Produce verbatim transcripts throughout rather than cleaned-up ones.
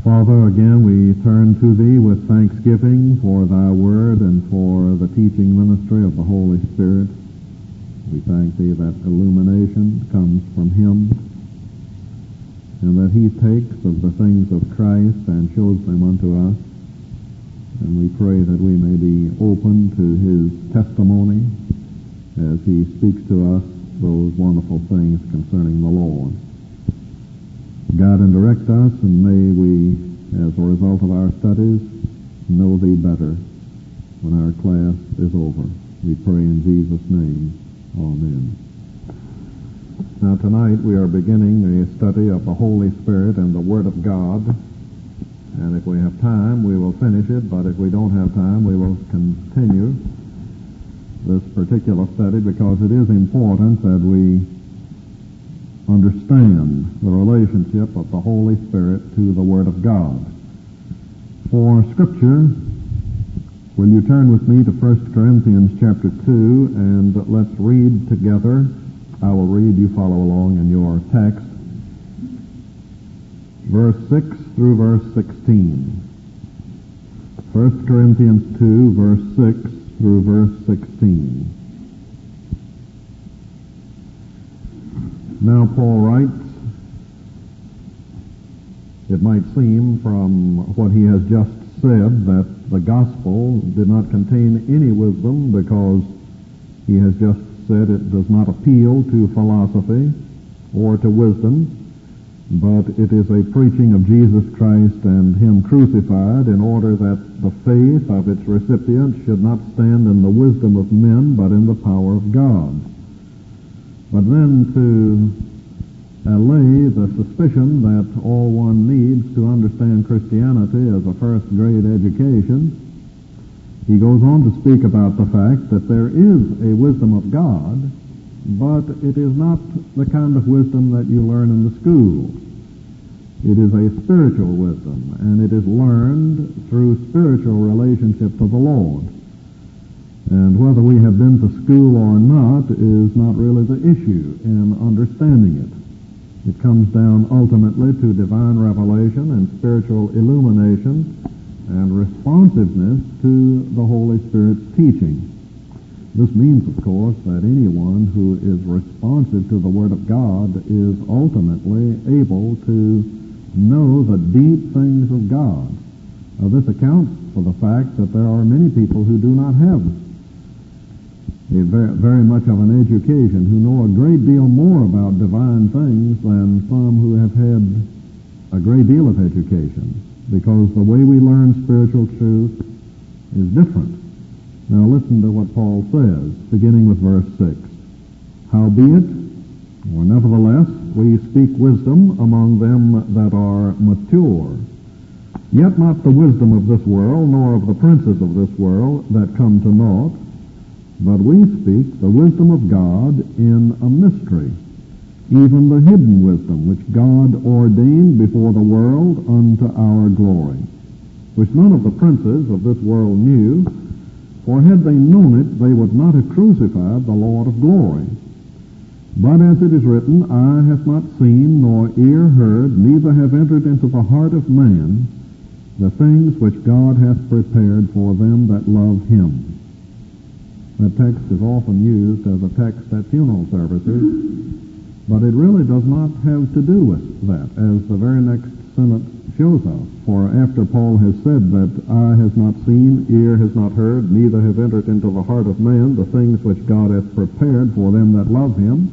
Father, again we turn to Thee with thanksgiving for Thy Word and for the teaching ministry of the Holy Spirit. We thank Thee that illumination comes from Him and that He takes of the things of Christ and shows them unto us. And we pray that we may be open to His testimony as He speaks to us those wonderful things concerning the Lord. Guide and direct us, and may we, as a result of our studies, know Thee better when our class is over. We pray in Jesus' name. Amen. Now tonight we are beginning a study of the Holy Spirit and the Word of God. And if we have time, we will finish it, but if we don't have time, we will continue this particular study because it is important that we understand the relationship of the Holy Spirit to the Word of God. For Scripture, will you turn with me to First Corinthians chapter two, and let's read together. I will read, you follow along in your text. Verse six through verse sixteen. First Corinthians two, verse six through verse sixteen. Now Paul writes, it might seem from what he has just said that the gospel did not contain any wisdom because he has just said it does not appeal to philosophy or to wisdom, but it is a preaching of Jesus Christ and Him crucified in order that the faith of its recipients should not stand in the wisdom of men but in the power of God. But then to allay the suspicion that all one needs to understand Christianity as a first-grade education, he goes on to speak about the fact that there is a wisdom of God, but it is not the kind of wisdom that you learn in the schools. It is a spiritual wisdom, and it is learned through spiritual relationship to the Lord. And whether we have been to school or not is not really the issue in understanding it. It comes down ultimately to divine revelation and spiritual illumination and responsiveness to the Holy Spirit's teaching. This means, of course, that anyone who is responsive to the Word of God is ultimately able to know the deep things of God. Now, this accounts for the fact that there are many people who do not have a very, very much of an education, who know a great deal more about divine things than some who have had a great deal of education, because the way we learn spiritual truth is different. Now listen to what Paul says, beginning with verse six. Howbeit, or nevertheless, we speak wisdom among them that are mature, yet not the wisdom of this world, nor of the princes of this world that come to naught, but we speak the wisdom of God in a mystery, even the hidden wisdom which God ordained before the world unto our glory, which none of the princes of this world knew, for had they known it, they would not have crucified the Lord of glory. But as it is written, eye hath not seen, nor ear heard, neither have entered into the heart of man the things which God hath prepared for them that love Him. That text is often used as a text at funeral services, but it really does not have to do with that, as the very next sentence shows us. For after Paul has said that eye has not seen, ear has not heard, neither have entered into the heart of man the things which God hath prepared for them that love Him,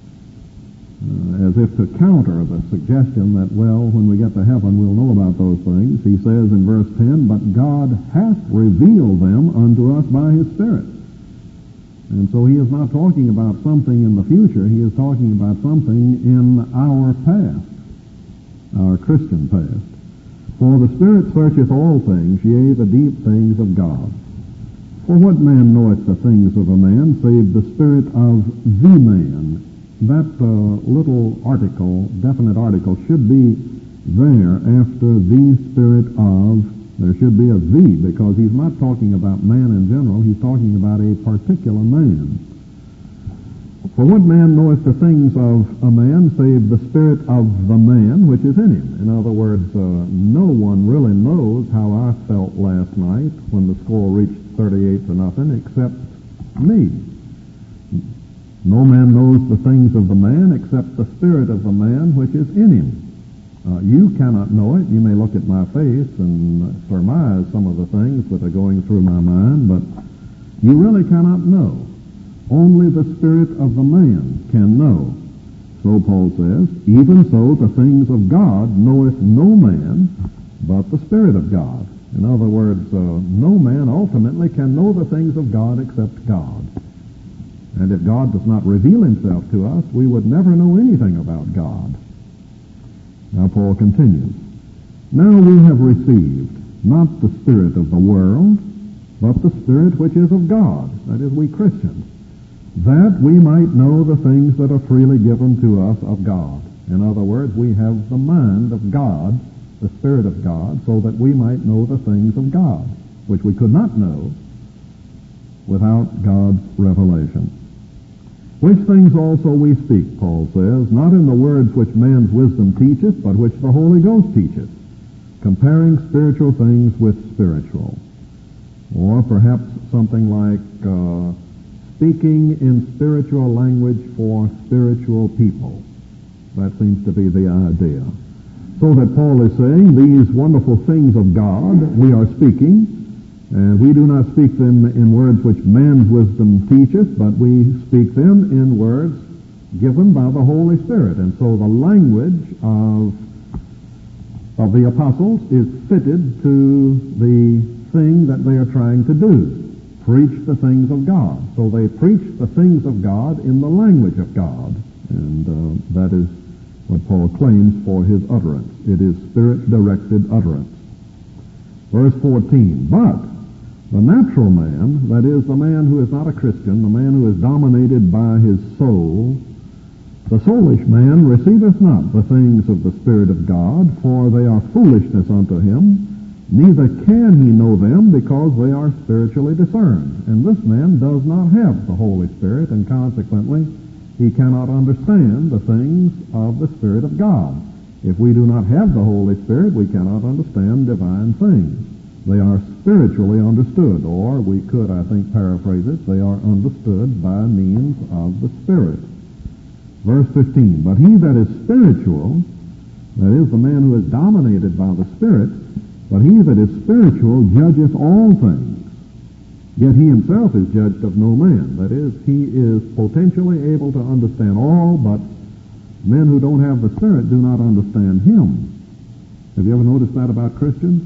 uh, as if to counter the suggestion that, well, when we get to heaven we'll know about those things, he says in verse ten, but God hath revealed them unto us by His Spirit. And so he is not talking about something in the future. He is talking about something in our past, our Christian past. For the Spirit searcheth all things, yea, the deep things of God. For what man knoweth the things of a man, save the Spirit of the man? That uh, little article, definite article, should be there after the Spirit of. There should be a the, because he's not talking about man in general, he's talking about a particular man. For what man knoweth the things of a man, save the spirit of the man which is in him? In other words, uh, no one really knows how I felt last night when the score reached thirty-eight to nothing except me. No man knows the things of the man except the spirit of the man which is in him. Uh, you cannot know it. You may look at my face and surmise some of the things that are going through my mind, but you really cannot know. Only the spirit of the man can know. So Paul says, even so the things of God knoweth no man but the Spirit of God. In other words, uh, no man ultimately can know the things of God except God. And if God does not reveal himself to us, we would never know anything about God. Now Paul continues, now we have received not the spirit of the world, but the Spirit which is of God, that is, we Christians, that we might know the things that are freely given to us of God. In other words, we have the mind of God, the Spirit of God, so that we might know the things of God, which we could not know without God's revelation. Which things also we speak, Paul says, not in the words which man's wisdom teacheth, but which the Holy Ghost teacheth, comparing spiritual things with spiritual. Or perhaps something like uh, speaking in spiritual language for spiritual people. That seems to be the idea. So that Paul is saying these wonderful things of God we are speaking, and we do not speak them in words which man's wisdom teacheth, but we speak them in words given by the Holy Spirit. And so the language of, of the apostles is fitted to the thing that they are trying to do. Preach the things of God. So they preach the things of God in the language of God. And uh, that is what Paul claims for his utterance. It is Spirit-directed utterance. Verse fourteen, but the natural man, that is, the man who is not a Christian, the man who is dominated by his soul, the soulish man receiveth not the things of the Spirit of God, for they are foolishness unto him, neither can he know them, because they are spiritually discerned. And this man does not have the Holy Spirit, and consequently he cannot understand the things of the Spirit of God. If we do not have the Holy Spirit, we cannot understand divine things. They are spiritually understood, or we could, I think, paraphrase it, they are understood by means of the Spirit. Verse fifteen, but he that is spiritual, that is, the man who is dominated by the Spirit, but he that is spiritual judgeth all things. Yet he himself is judged of no man. That is, he is potentially able to understand all, but men who don't have the Spirit do not understand him. Have you ever noticed that about Christians?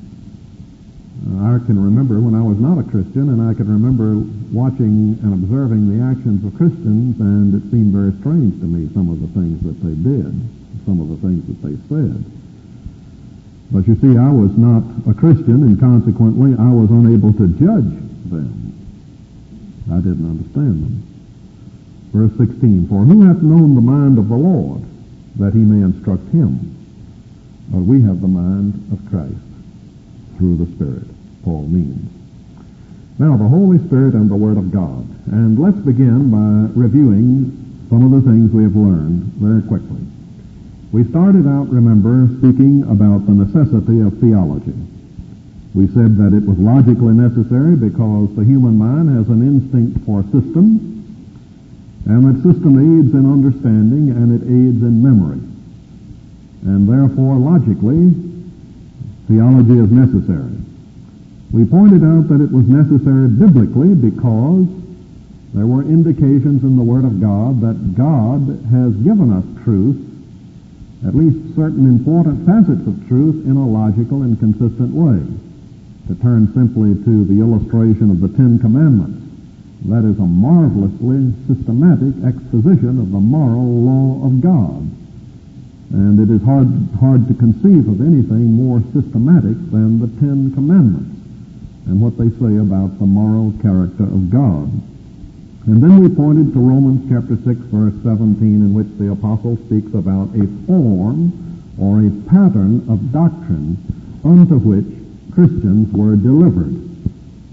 Uh, I can remember when I was not a Christian, and I can remember watching and observing the actions of Christians, and it seemed very strange to me, some of the things that they did, some of the things that they said. But you see, I was not a Christian, and consequently I was unable to judge them. I didn't understand them. Verse sixteen, for who hath known the mind of the Lord, that he may instruct him? But we have the mind of Christ through the Spirit, Paul means. Now, the Holy Spirit and the Word of God. And let's begin by reviewing some of the things we have learned very quickly. We started out, remember, speaking about the necessity of theology. We said that it was logically necessary because the human mind has an instinct for systems, and that system aids in understanding and it aids in memory. And therefore, logically, theology is necessary. We pointed out that it was necessary biblically because there were indications in the Word of God that God has given us truth, at least certain important facets of truth, in a logical and consistent way. To turn simply to the illustration of the Ten Commandments, that is a marvelously systematic exposition of the moral law of God. And it is hard, hard to conceive of anything more systematic than the Ten Commandments and what they say about the moral character of God. And then we pointed to Romans chapter six, verse seventeen, in which the apostle speaks about a form or a pattern of doctrine unto which Christians were delivered.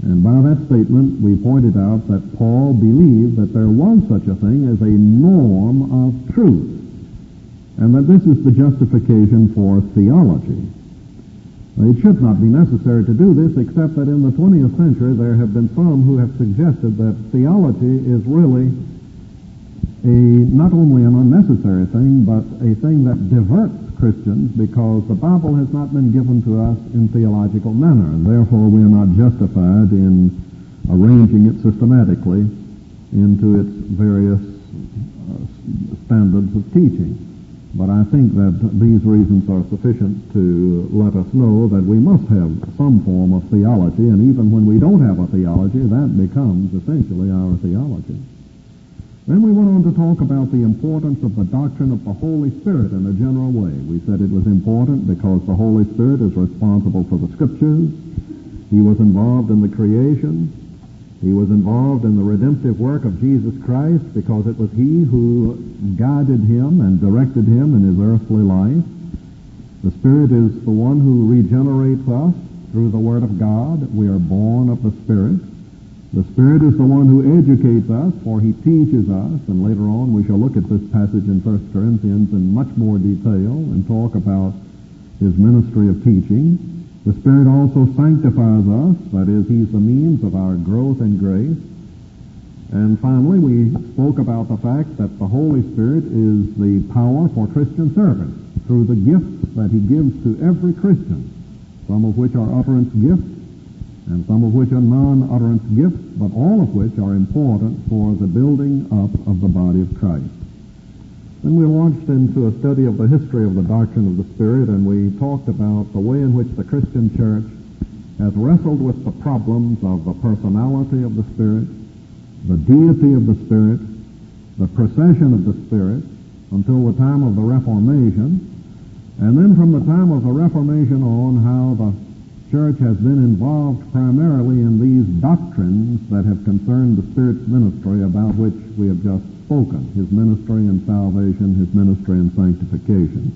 And by that statement, we pointed out that Paul believed that there was such a thing as a norm of truth, and that this is the justification for theology. It should not be necessary to do this, except that in the twentieth century there have been some who have suggested that theology is really a not only an unnecessary thing, but a thing that diverts Christians, because the Bible has not been given to us in theological manner, and therefore we are not justified in arranging it systematically into its various uh, standards of teaching. But I think that these reasons are sufficient to let us know that we must have some form of theology, and even when we don't have a theology, that becomes essentially our theology. Then we went on to talk about the importance of the doctrine of the Holy Spirit in a general way. We said it was important because the Holy Spirit is responsible for the Scriptures. He was involved in the creation. He was involved in the redemptive work of Jesus Christ because it was He who guided him and directed him in his earthly life. The Spirit is the one who regenerates us through the Word of God. We are born of the Spirit. The Spirit is the one who educates us, for He teaches us, and later on we shall look at this passage in First Corinthians in much more detail and talk about His ministry of teaching. The Spirit also sanctifies us, that is, He's the means of our growth in grace. And finally, we spoke about the fact that the Holy Spirit is the power for Christian service through the gifts that He gives to every Christian, some of which are utterance gifts, and some of which are non-utterance gifts, but all of which are important for the building up of the body of Christ. Then we launched into a study of the history of the doctrine of the Spirit, and we talked about the way in which the Christian church has wrestled with the problems of the personality of the Spirit, the deity of the Spirit, the procession of the Spirit, until the time of the Reformation, and then from the time of the Reformation on, how the church has been involved primarily in these doctrines that have concerned the Spirit's ministry about which we have just spoken, His ministry in salvation, His ministry in sanctification.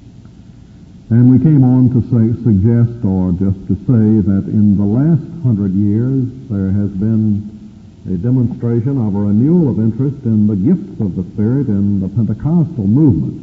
And we came on to say, suggest, or just to say, that in the last hundred years there has been a demonstration of a renewal of interest in the gifts of the Spirit in the Pentecostal movement.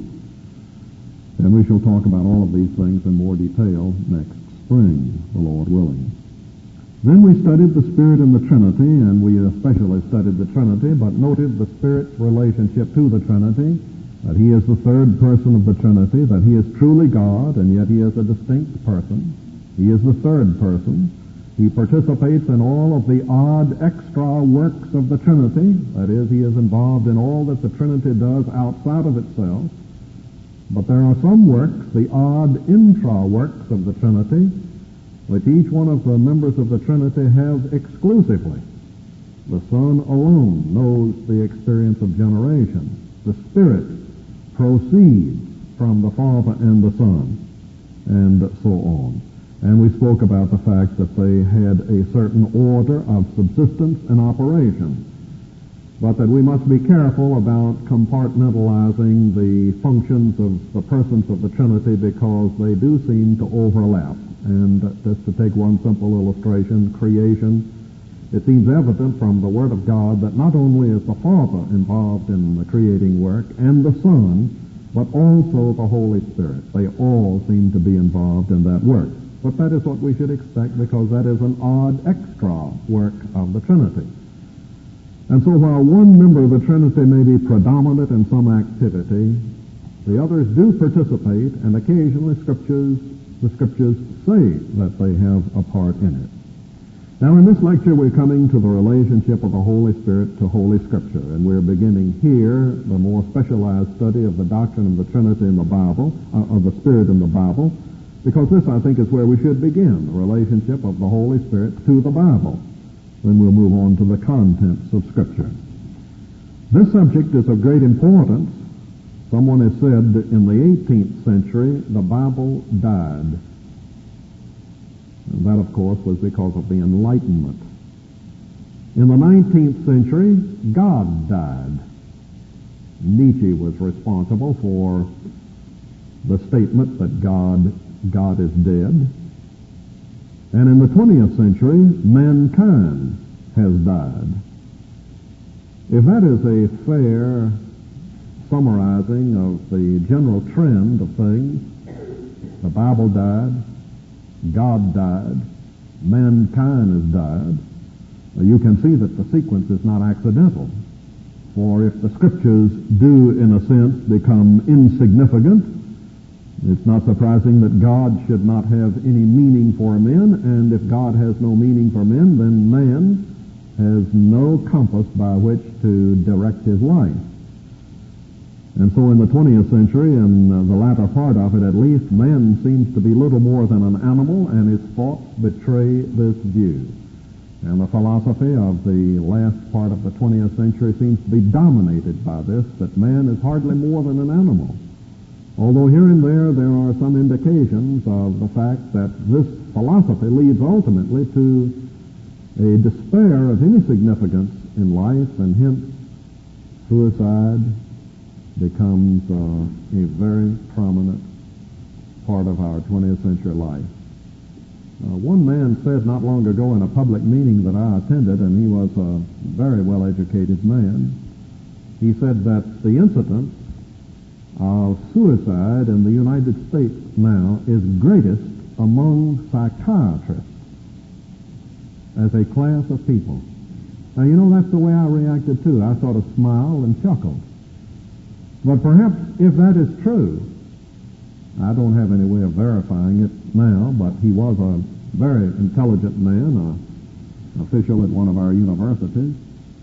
And we shall talk about all of these things in more detail next spring, the Lord willing. Then we studied the Spirit in the Trinity, and we especially studied the Trinity, but noted the Spirit's relationship to the Trinity, that He is the third person of the Trinity, that He is truly God, and yet He is a distinct person. He is the third person. He participates in all of the odd extra works of the Trinity, that is, He is involved in all that the Trinity does outside of itself. But there are some works, the odd intra-works of the Trinity, which each one of the members of the Trinity have exclusively. The Son alone knows the experience of generation. The Spirit proceeds from the Father and the Son, and so on. And we spoke about the fact that they had a certain order of subsistence and operation, but that we must be careful about compartmentalizing the functions of the persons of the Trinity, because they do seem to overlap. And just to take one simple illustration, creation, it seems evident from the Word of God that not only is the Father involved in the creating work and the Son, but also the Holy Spirit. They all seem to be involved in that work. But that is what we should expect, because that is an odd extra work of the Trinity. And so while one member of the Trinity may be predominant in some activity, the others do participate, and occasionally scriptures, the Scriptures say that they have a part in it. Now in this lecture we're coming to the relationship of the Holy Spirit to Holy Scripture, and we're beginning here the more specialized study of the doctrine of the Trinity in the Bible, uh, of the Spirit in the Bible, because this, I think, is where we should begin, the relationship of the Holy Spirit to the Bible. Then we'll move on to the contents of Scripture. This subject is of great importance. Someone has said that in the eighteenth century, the Bible died. And that, of course, was because of the Enlightenment. In the nineteenth century, God died. Nietzsche was responsible for the statement that God, God is dead. And in the twentieth century, mankind has died. If that is a fair summarizing of the general trend of things, the Bible died, God died, mankind has died, you can see that the sequence is not accidental. For if the Scriptures do, in a sense, become insignificant, it's not surprising that God should not have any meaning for men, and if God has no meaning for men, then man has no compass by which to direct his life. And so in the twentieth century, and uh, the latter part of it at least, man seems to be little more than an animal, and his thoughts betray this view. And the philosophy of the last part of the twentieth century seems to be dominated by this, that man is hardly more than an animal. Although here and there there are some indications of the fact that this philosophy leads ultimately to a despair of any significance in life, and hence suicide becomes uh, a very prominent part of our twentieth century life. Uh, one man said not long ago in a public meeting that I attended, and he was a very well-educated man, he said that the incidence of suicide in the United States now is greatest among psychiatrists as a class of people. Now, you know, that's the way I reacted too. I sort of smiled and chuckled. But perhaps if that is true, I don't have any way of verifying it now, but he was a very intelligent man, an official at one of our universities.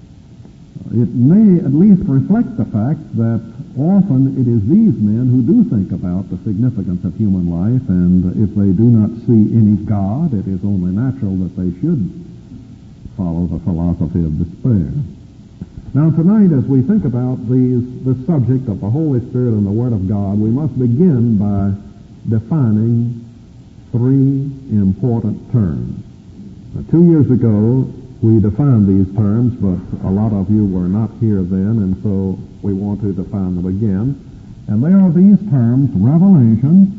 It may at least reflect the fact that often it is these men who do think about the significance of human life, and if they do not see any God, it is only natural that they should follow the philosophy of despair. Now tonight, as we think about these, the subject of the Holy Spirit and the Word of God, we must begin by defining three important terms. Now, two years ago, we defined these terms, but a lot of you were not here then, and so we want to define them again. And they are these terms: revelation,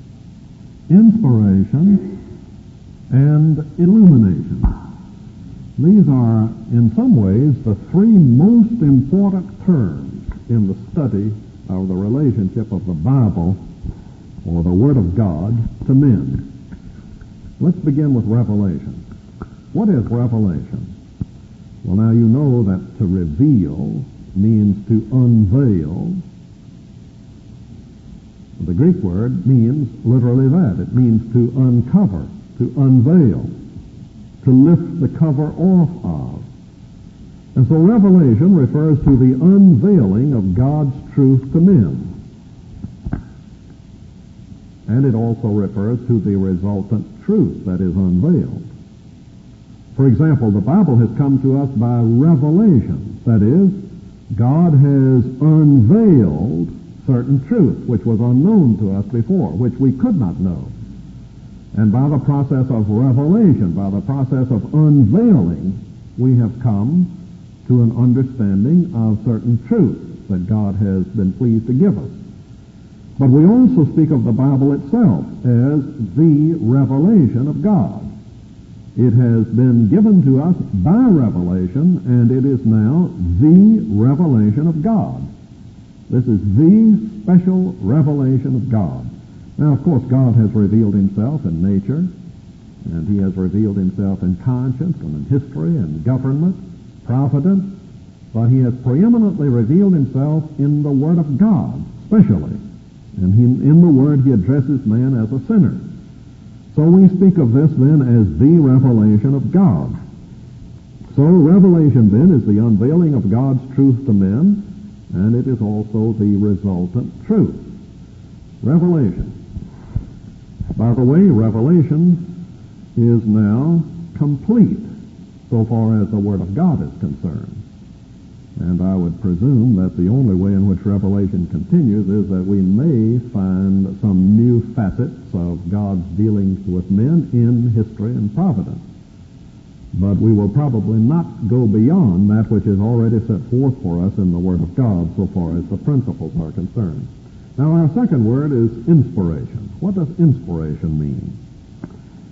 inspiration, and illumination. These are, in some ways, the three most important terms in the study of the relationship of the Bible, or the Word of God, to men. Let's begin with revelation. What is revelation? Well, now you know that to reveal means to unveil. The Greek word means literally that. It means to uncover, to unveil, to lift the cover off of. And so revelation refers to the unveiling of God's truth to men. And it also refers to the resultant truth that is unveiled. For example, the Bible has come to us by revelation. That is, God has unveiled certain truth which was unknown to us before, which we could not know. And by the process of revelation, by the process of unveiling, we have come to an understanding of certain truths that God has been pleased to give us. But we also speak of the Bible itself as the revelation of God. It has been given to us by revelation, and it is now the revelation of God. This is the special revelation of God. Now, of course, God has revealed himself in nature, and he has revealed himself in conscience and in history and government, providence, but he has preeminently revealed himself in the Word of God, especially. And he, in the Word, he addresses man as a sinner. So we speak of this then as the revelation of God. So revelation then is the unveiling of God's truth to men, and it is also the resultant truth. Revelation. By the way, revelation is now complete so far as the Word of God is concerned. And I would presume that the only way in which revelation continues is that we may find some new facets of God's dealings with men in history and providence. But we will probably not go beyond that which is already set forth for us in the Word of God so far as the principles are concerned. Now, our second word is inspiration. What does inspiration mean?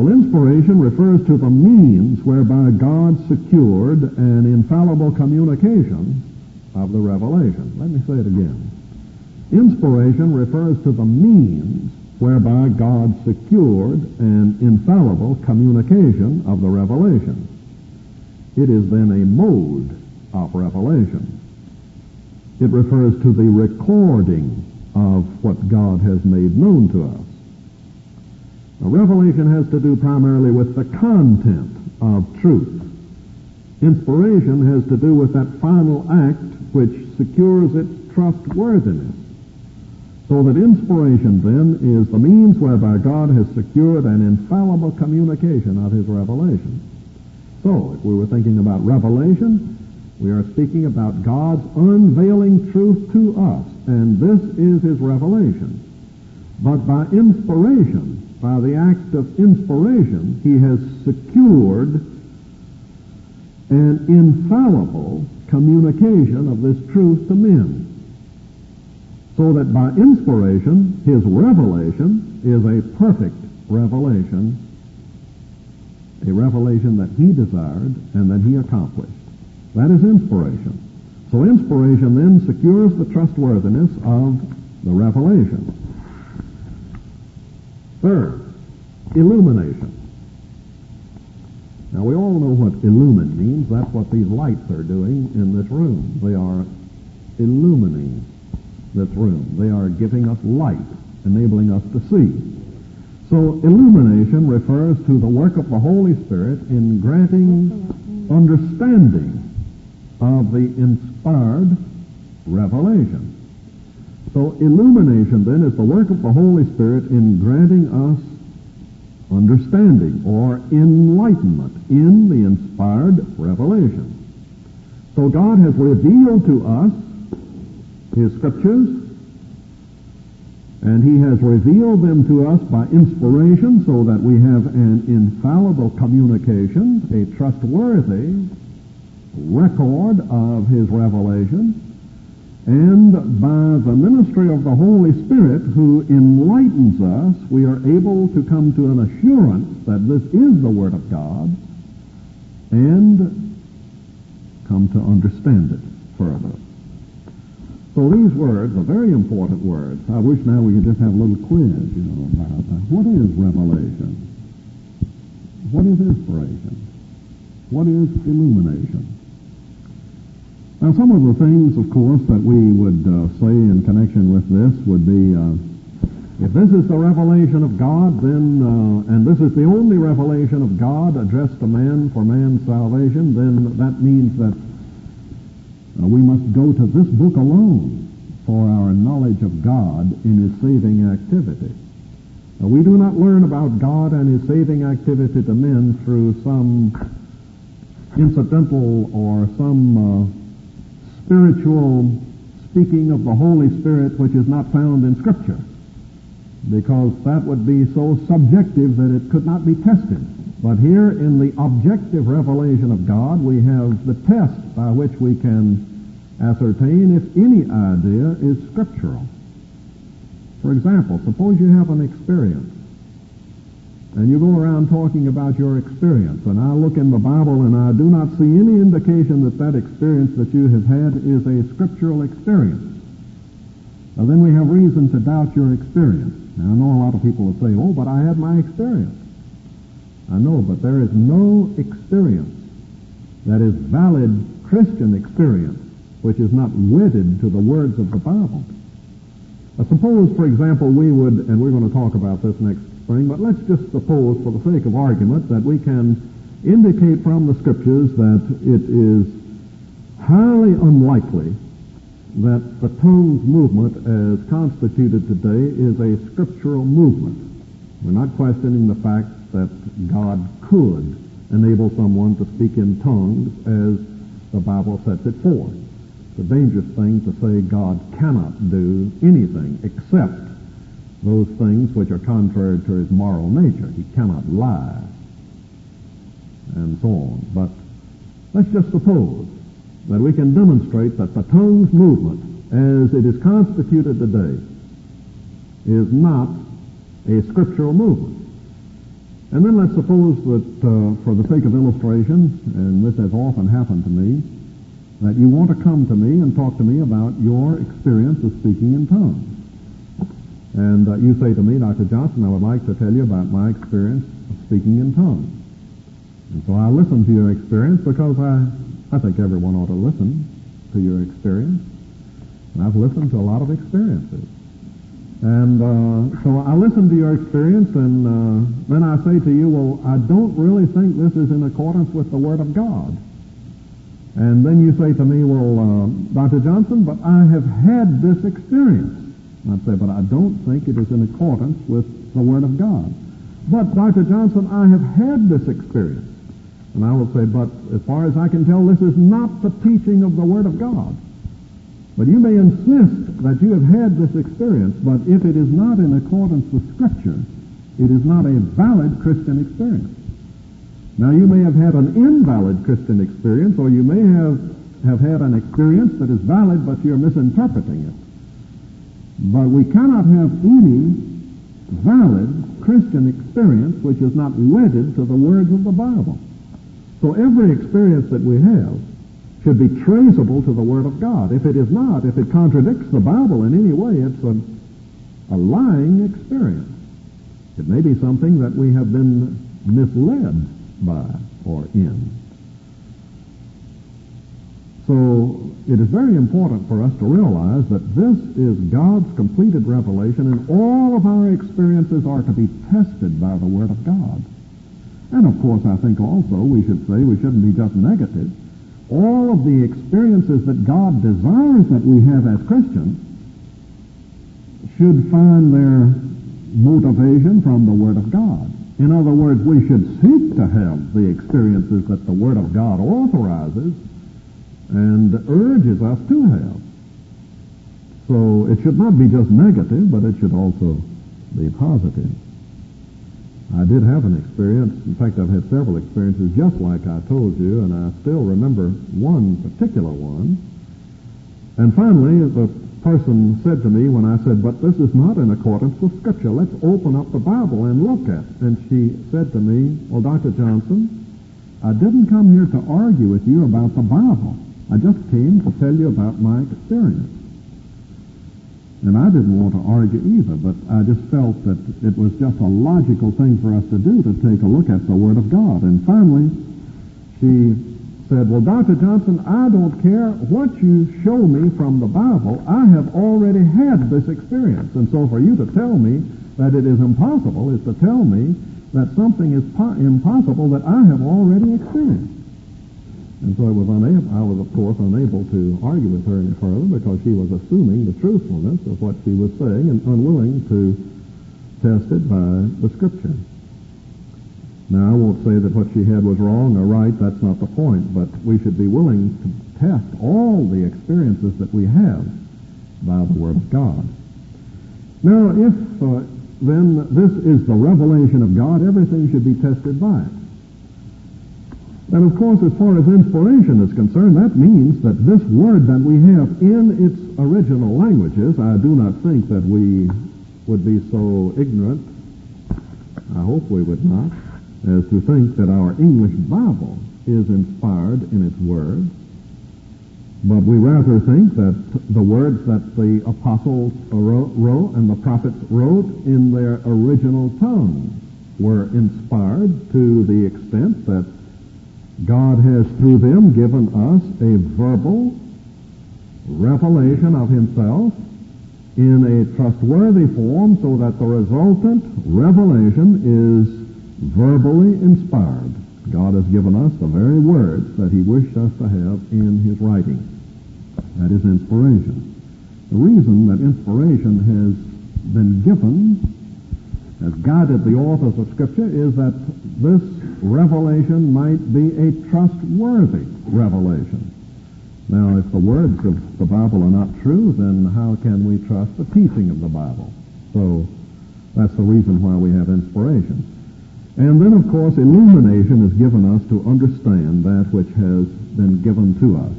Well, inspiration refers to the means whereby God secured an infallible communication of the revelation. Let me say it again. Inspiration refers to the means whereby God secured an infallible communication of the revelation. It is then a mode of revelation. It refers to the recording of what God has made known to us. Now, revelation has to do primarily with the content of truth. Inspiration has to do with that final act which secures its trustworthiness. So that inspiration, then, is the means whereby God has secured an infallible communication of His revelation. So, if we were thinking about revelation, we are speaking about God's unveiling truth to us, and this is His revelation. But by inspiration, by the act of inspiration, He has secured an infallible communication of this truth to men. So that by inspiration, His revelation is a perfect revelation, a revelation that He desired and that He accomplished. That is inspiration. So inspiration then secures the trustworthiness of the revelation. Third, illumination. Now, we all know what illumine means. That's what these lights are doing in this room. They are illumining this room. They are giving us light, enabling us to see. So, illumination refers to the work of the Holy Spirit in granting understanding of the inspired revelation. So illumination, then, is the work of the Holy Spirit in granting us understanding or enlightenment in the inspired revelation. So God has revealed to us His Scriptures, and He has revealed them to us by inspiration so that we have an infallible communication, a trustworthy record of His revelation, and by the ministry of the Holy Spirit who enlightens us, we are able to come to an assurance that this is the Word of God and come to understand it further. So these words are very important words. I wish now we could just have a little quiz, you know, about that. What is revelation? What is inspiration? What is illumination? Now, some of the things, of course, that we would uh, say in connection with this would be, uh, if this is the revelation of God, then, uh, and this is the only revelation of God addressed to man for man's salvation, then that means that uh, we must go to this book alone for our knowledge of God in His saving activity. Now, we do not learn about God and His saving activity to men through some incidental or some uh, spiritual speaking of the Holy Spirit which is not found in Scripture, because that would be so subjective that it could not be tested. But here in the objective revelation of God, we have the test by which we can ascertain if any idea is scriptural. For example, suppose you have an experience, and you go around talking about your experience, and I look in the Bible and I do not see any indication that that experience that you have had is a scriptural experience. Now then we have reason to doubt your experience. Now I know a lot of people will say, oh, but I had my experience. I know, but there is no experience that is valid Christian experience which is not wedded to the words of the Bible. Now, suppose, for example, we would, and we're going to talk about this next spring, but let's just suppose, for the sake of argument, that we can indicate from the Scriptures that it is highly unlikely that the tongues movement as constituted today is a scriptural movement. We're not questioning the fact that God could enable someone to speak in tongues as the Bible sets it forth. It's a dangerous thing to say God cannot do anything except those things which are contrary to His moral nature. He cannot lie, and so on. But let's just suppose that we can demonstrate that the tongues movement, as it is constituted today, is not a scriptural movement. And then let's suppose that, uh, for the sake of illustration, and this has often happened to me, that you want to come to me and talk to me about your experience of speaking in tongues. And uh, you say to me, Doctor Johnson, I would like to tell you about my experience of speaking in tongues. And so I listen to your experience because I, I think everyone ought to listen to your experience. And I've listened to a lot of experiences. And uh, so I listen to your experience, and uh, then I say to you, well, I don't really think this is in accordance with the Word of God. And then you say to me, well, uh, Doctor Johnson, but I have had this experience. And I'd say, but I don't think it is in accordance with the Word of God. But, Doctor Johnson, I have had this experience. And I will say, but as far as I can tell, this is not the teaching of the Word of God. But you may insist that you have had this experience, but if it is not in accordance with Scripture, it is not a valid Christian experience. Now, you may have had an invalid Christian experience, or you may have, have had an experience that is valid, but you're misinterpreting it. But we cannot have any valid Christian experience which is not wedded to the words of the Bible. So every experience that we have should be traceable to the Word of God. If it is not, if it contradicts the Bible in any way, it's a, a lying experience. It may be something that we have been misled by or in. So it is very important for us to realize that this is God's completed revelation, and all of our experiences are to be tested by the Word of God. And of course, I think also we should say we shouldn't be just negative. All of the experiences that God desires that we have as Christians should find their motivation from the Word of God. In other words, we should seek to have the experiences that the Word of God authorizes and urges us to have. So it should not be just negative, but it should also be positive. I did have an experience. In fact, I've had several experiences just like I told you, and I still remember one particular one. And finally, the person said to me when I said, but this is not in accordance with Scripture. Let's open up the Bible and look at it. And she said to me, well, Doctor Johnson, I didn't come here to argue with you about the Bible. I just came to tell you about my experience. And I didn't want to argue either, but I just felt that it was just a logical thing for us to do, to take a look at the Word of God. And finally, she said, well, Doctor Johnson, I don't care what you show me from the Bible. I have already had this experience. And so for you to tell me that it is impossible is to tell me that something is po- impossible that I have already experienced. And so I was unable, I was, of course, unable to argue with her any further because she was assuming the truthfulness of what she was saying and unwilling to test it by the Scripture. Now, I won't say that what she had was wrong or right. That's not the point. But we should be willing to test all the experiences that we have by the Word of God. Now, if uh, then this is the revelation of God, everything should be tested by it. And of course, as far as inspiration is concerned, that means that this word that we have in its original languages, I do not think that we would be so ignorant, I hope we would not, as to think that our English Bible is inspired in its words. But we rather think that the words that the apostles wrote and the prophets wrote in their original tongue were inspired to the extent that God has, through them, given us a verbal revelation of Himself in a trustworthy form so that the resultant revelation is verbally inspired. God has given us the very words that He wished us to have in His writing. That is inspiration. The reason that inspiration has been given, has guided the authors of Scripture, is that this revelation might be a trustworthy revelation. Now, if the words of the Bible are not true, then how can we trust the teaching of the Bible? So that's the reason why we have inspiration. And then, of course, illumination is given us to understand that which has been given to us.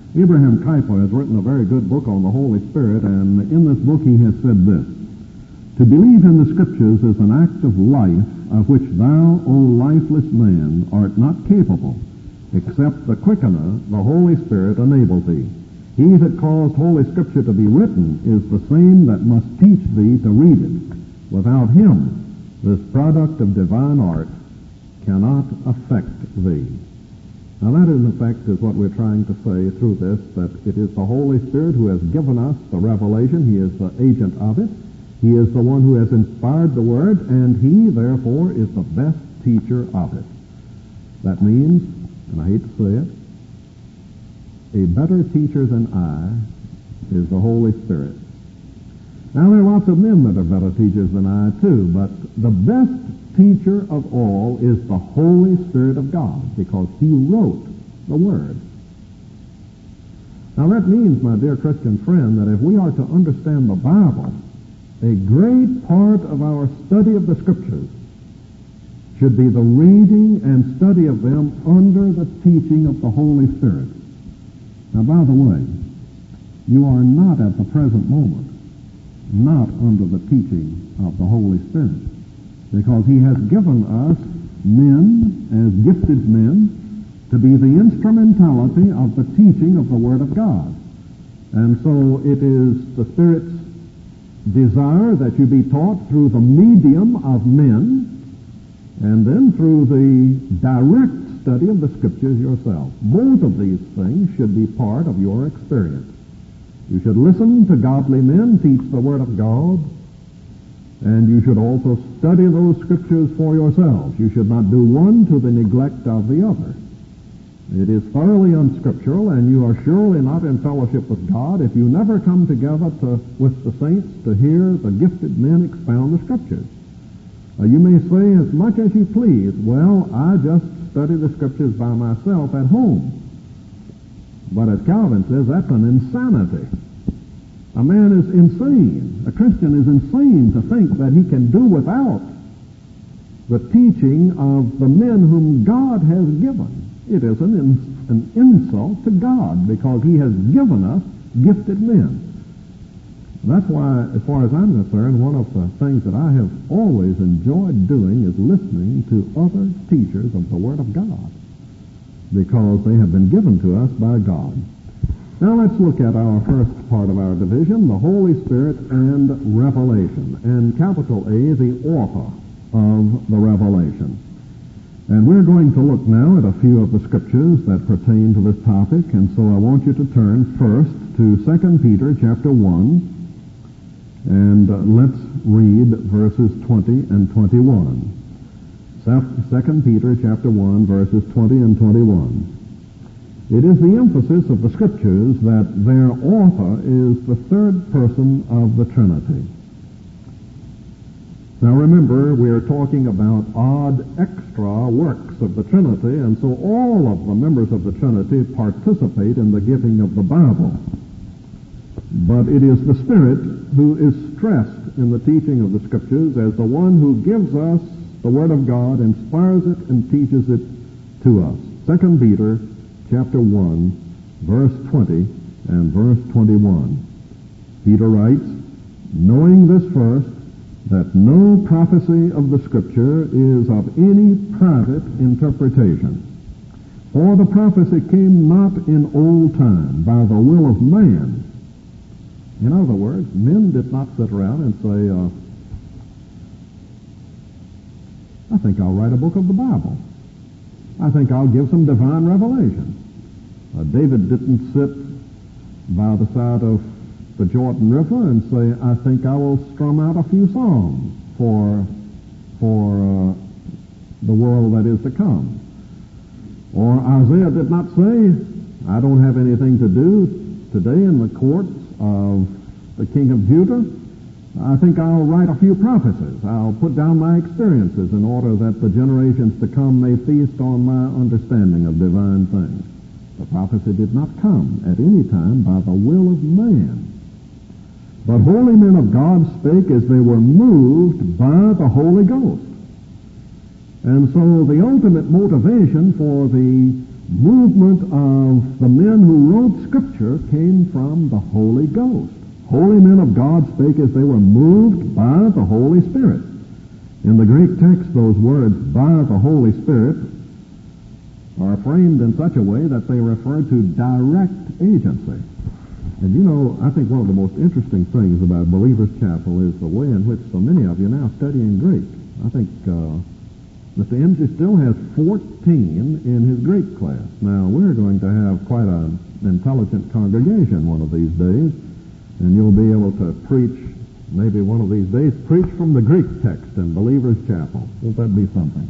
Abraham Kuyper has written a very good book on the Holy Spirit, and in this book he has said this: To believe in the Scriptures is an act of life of which thou, O lifeless man, art not capable, except the quickener, the Holy Spirit, enable thee. He that caused Holy Scripture to be written is the same that must teach thee to read it. Without him, this product of divine art cannot affect thee. Now that, in effect, is what we're trying to say through this, that it is the Holy Spirit who has given us the revelation. He is the agent of it. He is the one who has inspired the Word, and he, therefore, is the best teacher of it. That means, and I hate to say it, a better teacher than I is the Holy Spirit. Now, there are lots of men that are better teachers than I, too, but the best teacher of all is the Holy Spirit of God, because he wrote the Word. Now, that means, my dear Christian friend, that if we are to understand the Bible, a great part of our study of the Scriptures should be the reading and study of them under the teaching of the Holy Spirit. Now, by the way, you are not at the present moment not under the teaching of the Holy Spirit, because he has given us men, as gifted men, to be the instrumentality of the teaching of the Word of God. And so it is the Spirit's desire that you be taught through the medium of men, and then through the direct study of the Scriptures yourself. Both of these things should be part of your experience. You should listen to godly men teach the Word of God, and you should also study those Scriptures for yourselves. You should not do one to the neglect of the other. It is thoroughly unscriptural, and you are surely not in fellowship with God if you never come together to, with the saints to hear the gifted men expound the Scriptures. Uh, you may say as much as you please, well, I just study the Scriptures by myself at home. But as Calvin says, that's an insanity. A man is insane. A Christian is insane to think that he can do without the teaching of the men whom God has given. It is an, in, an insult to God, because he has given us gifted men. That's why, as far as I'm concerned, one of the things that I have always enjoyed doing is listening to other teachers of the Word of God, because they have been given to us by God. Now let's look at our first part of our division, the Holy Spirit and revelation, and capital A, the author of the revelation. And we're going to look now at a few of the Scriptures that pertain to this topic, and so I want you to turn first to Second Peter chapter one, and uh, let's read verses twenty and twenty-one. Second Peter chapter one, verses twenty and twenty-one. It is the emphasis of the Scriptures that their author is the third person of the Trinity. Now remember, we are talking about odd extra works of the Trinity, and so all of the members of the Trinity participate in the giving of the Bible. But it is the Spirit who is stressed in the teaching of the Scriptures as the one who gives us the Word of God, inspires it, and teaches it to us. Second Peter chapter one, verse twenty and verse twenty-one. Peter writes, knowing this first, that no prophecy of the Scripture is of any private interpretation. For the prophecy came not in old time by the will of man. In other words, men did not sit around and say, uh, I think I'll write a book of the Bible. I think I'll give some divine revelation. Uh, David didn't sit by the side of the Jordan River and say, I think I will strum out a few songs for, for uh, the world that is to come. Or Isaiah did not say, I don't have anything to do today in the courts of the king of Judah. I think I'll write a few prophecies. I'll put down my experiences in order that the generations to come may feast on my understanding of divine things. The prophecy did not come at any time by the will of man. But holy men of God spake as they were moved by the Holy Ghost. And so the ultimate motivation for the movement of the men who wrote Scripture came from the Holy Ghost. Holy men of God spake as they were moved by the Holy Spirit. In the Greek text, those words, by the Holy Spirit, are framed in such a way that they refer to direct agency. And you know, I think one of the most interesting things about Believers Chapel is the way in which so many of you now studying Greek. I think uh, Mister Emsey still has fourteen in his Greek class. Now, we're going to have quite an intelligent congregation one of these days, and you'll be able to preach, maybe one of these days, preach from the Greek text in Believers Chapel. Won't that be something?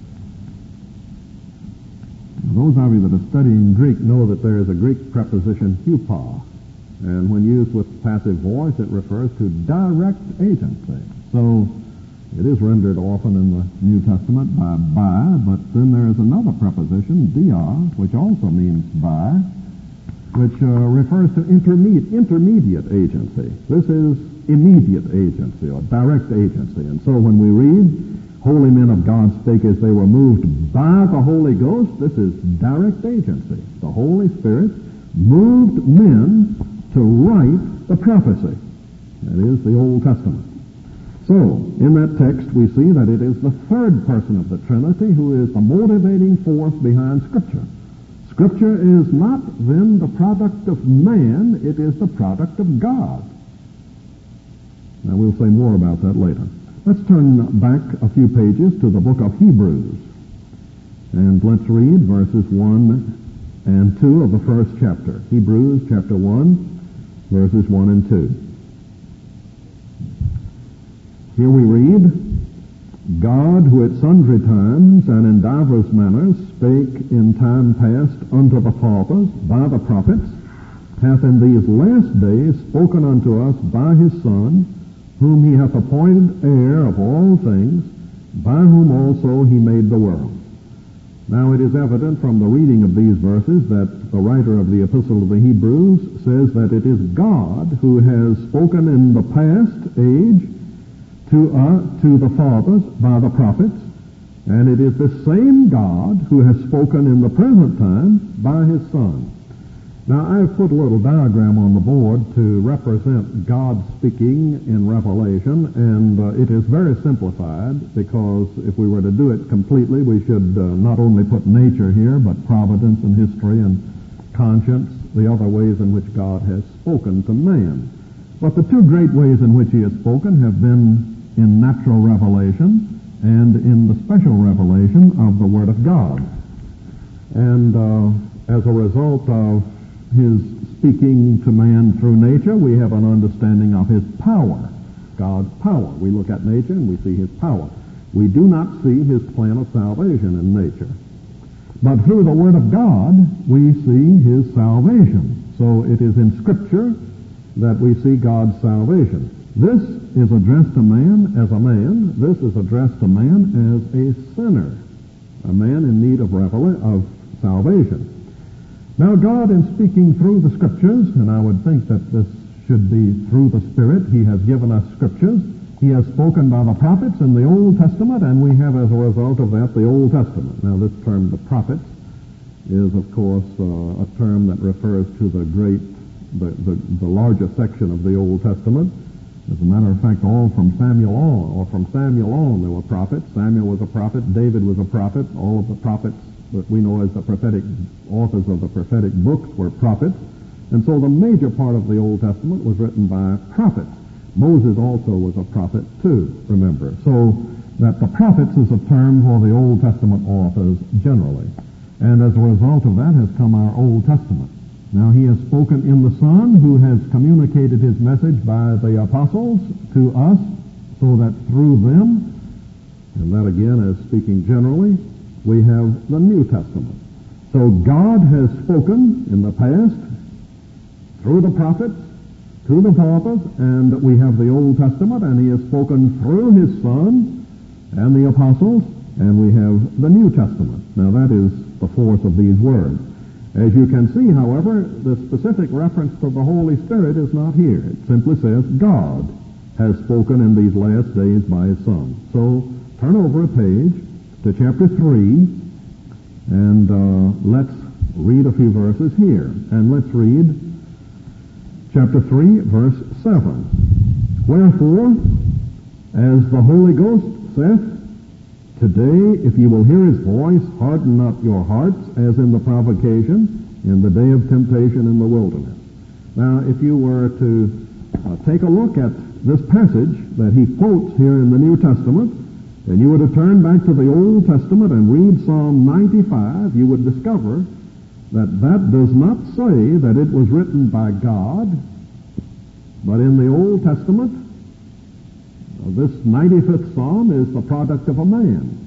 Those of you that are studying Greek know that there is a Greek preposition, hupa, and when used with passive voice, it refers to direct agency. So it is rendered often in the New Testament by by, but then there is another preposition, dia, which also means by, which uh, refers to intermediate, intermediate agency. This is immediate agency or direct agency. And so when we read, holy men of God spake as they were moved by the Holy Ghost, this is direct agency. The Holy Spirit moved men to write the prophecy. That is the Old Testament. So, in that text, we see that it is the third person of the Trinity who is the motivating force behind Scripture. Scripture is not then the product of man, it is the product of God. Now, we'll say more about that later. Let's turn back a few pages to the book of Hebrews, and let's read verses one and two of the first chapter. Hebrews chapter one, verses one and two. Here we read, God, who at sundry times and in divers manners spake in time past unto the fathers by the prophets, hath in these last days spoken unto us by his Son, whom he hath appointed heir of all things, by whom also he made the world. Now it is evident from the reading of these verses that the writer of the Epistle to the Hebrews says that it is God who has spoken in the past age to uh, to the fathers by the prophets, and it is the same God who has spoken in the present time by his Son. Now, I've put a little diagram on the board to represent God speaking in Revelation, and uh, it is very simplified because if we were to do it completely, we should uh, not only put nature here, but providence and history and conscience, the other ways in which God has spoken to man. But the two great ways in which he has spoken have been in natural revelation and in the special revelation of the Word of God. And uh, as a result of his speaking to man through nature, we have an understanding of his power, God's power. We look at nature and we see his power. We do not see his plan of salvation in nature. But through the Word of God, we see his salvation. So it is in Scripture that we see God's salvation. This is addressed to man as a man. This is addressed to man as a sinner, a man in need of, revela- of salvation. Now, God, in speaking through the Scriptures, and I would think that this should be through the Spirit, he has given us Scriptures. He has spoken by the prophets in the Old Testament, and we have, as a result of that, the Old Testament. Now, this term, the prophets, is, of course, uh, a term that refers to the great, the, the, the larger section of the Old Testament. As a matter of fact, all from Samuel on, or from Samuel on, there were prophets. Samuel was a prophet. David was a prophet. All of the prophets that we know as the prophetic authors of the prophetic books were prophets. And so the major part of the Old Testament was written by prophets. Moses also was a prophet too, remember. So that the prophets is a term for the Old Testament authors generally. And as a result of that has come our Old Testament. Now he has spoken in the Son, who has communicated his message by the apostles to us, so that through them, and that again is speaking generally, we have the New Testament. So God has spoken in the past through the prophets, through the fathers, and we have the Old Testament, and he has spoken through his Son and the apostles, and we have the New Testament. Now that is the force of these words. As you can see, however, the specific reference to the Holy Spirit is not here. It simply says God has spoken in these last days by his Son. So turn over a page to chapter three, and uh, let's read a few verses here. And let's read chapter three, verse seven. Wherefore, as the Holy Ghost saith, today, if ye will hear his voice, harden not your hearts, as in the provocation, in the day of temptation in the wilderness. Now, if you were to uh, take a look at this passage that he quotes here in the New Testament, and you were to turn back to the Old Testament and read Psalm ninety-five, you would discover that that does not say that it was written by God, but in the Old Testament, this ninety-fifth Psalm is the product of a man.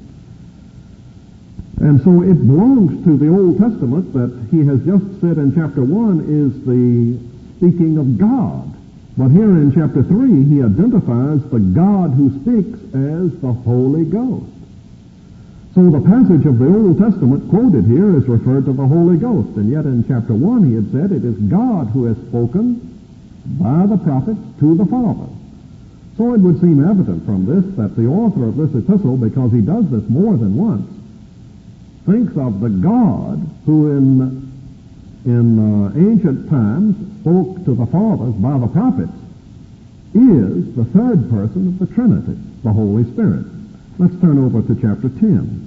And so it belongs to the Old Testament that he has just said in chapter one is the speaking of God. But here in chapter three, he identifies the God who speaks as the Holy Ghost. So the passage of the Old Testament quoted here is referred to the Holy Ghost. And yet in chapter one, he had said it is God who has spoken by the prophets to the fathers. So it would seem evident from this that the author of this epistle, because he does this more than once, thinks of the God who in, in uh, ancient times spoke to the fathers by the prophets is the third person of the Trinity, the Holy Spirit. Let's turn over to chapter ten